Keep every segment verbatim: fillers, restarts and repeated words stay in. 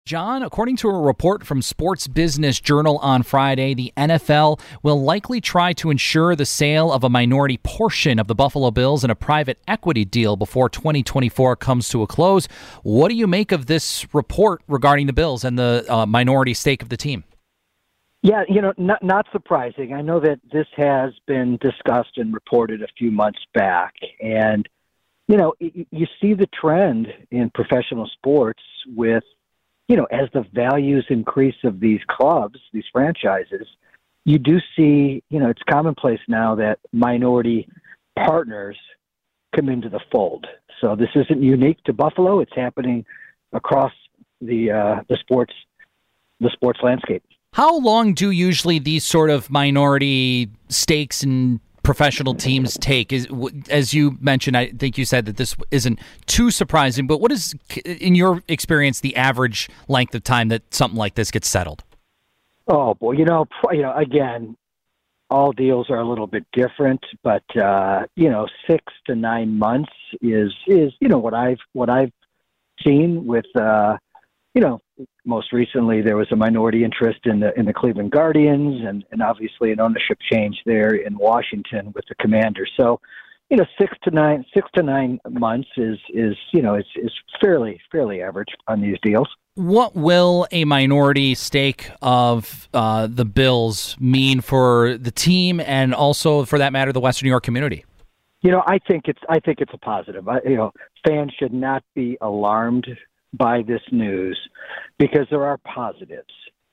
John, according to a report from Sports Business Journal on Friday, the N F L will likely try to ensure the sale of a minority portion of the Buffalo Bills in a private equity deal before twenty twenty-four comes to a close. What do you make of this report regarding the Bills and the uh, minority stake of the team? Yeah, you know, not, not surprising. I know that this has been discussed and reported a few months back. And, you know, you, you see the trend in professional sports with, you know, as the values increase of these clubs, these franchises, you do see, you know, it's commonplace now that minority partners come into the fold. So this isn't unique to Buffalo. It's happening across the uh, the sports the sports landscape. How long do usually these sort of minority stakes in professional teams take? Is, as you mentioned, I think you said that this isn't too surprising, but what is, in your experience, the average length of time that something like this gets settled? Oh, boy, you know, you know, again, all deals are a little bit different, but, uh, you know, six to nine months is, is, you know, what I've, what I've seen with, uh, you know, most recently there was a minority interest in the in the Cleveland Guardians, and, and obviously an ownership change there in Washington with the Commanders. So, you know, six to nine six to nine months is is you know is is fairly fairly average on these deals. What will a minority stake of uh, the Bills mean for the team, and also, for that matter, the Western New York community? You know, I think it's I think it's a positive. I, you know, fans should not be alarmed by this news, because there are positives.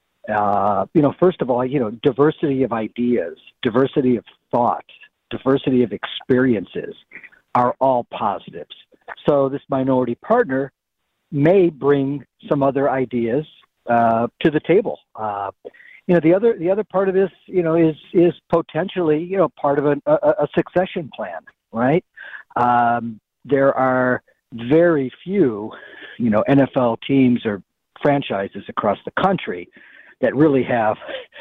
Uh, you know, first of all, you know, diversity of ideas, diversity of thought, diversity of experiences are all positives. So this minority partner may bring some other ideas uh, to the table. Uh, you know, the other the other part of this, you know, is is potentially, you know, part of a, a, a succession plan, right? Um, there are very few, you know, N F L teams or franchises across the country that really have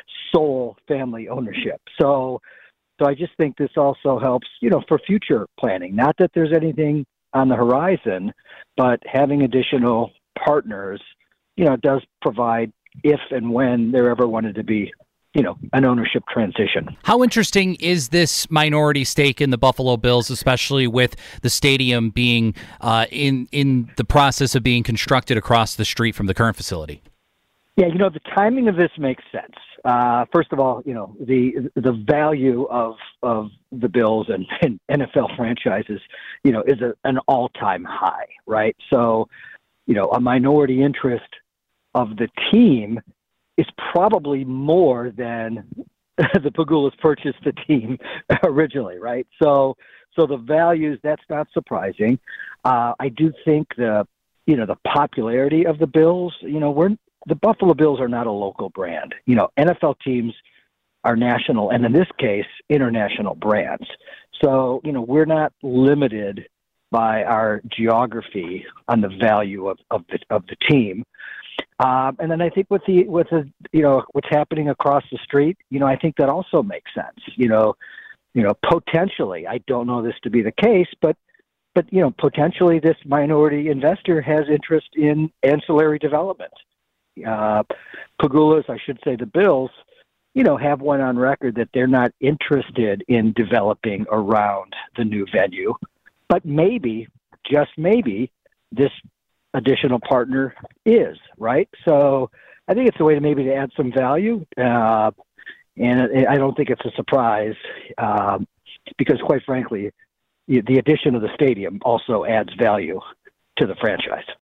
sole family ownership. So, so I just think this also helps, you know, for future planning. Not that there's anything on the horizon, but having additional partners, you know, does provide if and when there ever wanted to be, you know, an ownership transition. How interesting is this minority stake in the Buffalo Bills, especially with the stadium being uh, in in the process of being constructed across the street from the current facility? Yeah, you know, the timing of this makes sense. Uh, first of all, you know, the the value of of the Bills and, and N F L franchises, you know, is a, an all-time high, right? So, you know, a minority interest of the team is probably more than the Pegulas purchased the team originally, right? So, so the values, that's not surprising. Uh, I do think the, you know, the popularity of the Bills, you know, we're, the Buffalo Bills are not a local brand. You know, N F L teams are national, and in this case, international brands. So, you know, we're not limited by our geography on the value of, of the, of the team. Um, and then I think with the with the you know what's happening across the street, you know, I think that also makes sense. You know, you know, potentially, I don't know this to be the case, but but you know, potentially this minority investor has interest in ancillary development. Uh, Pegulas, I should say, the Bills, you know, have one on record that they're not interested in developing around the new venue, but maybe, just maybe, this additional partner is, right? So I think it's a way to maybe to add some value, uh, and I don't think it's a surprise um, because, quite frankly, the addition of the stadium also adds value to the franchise.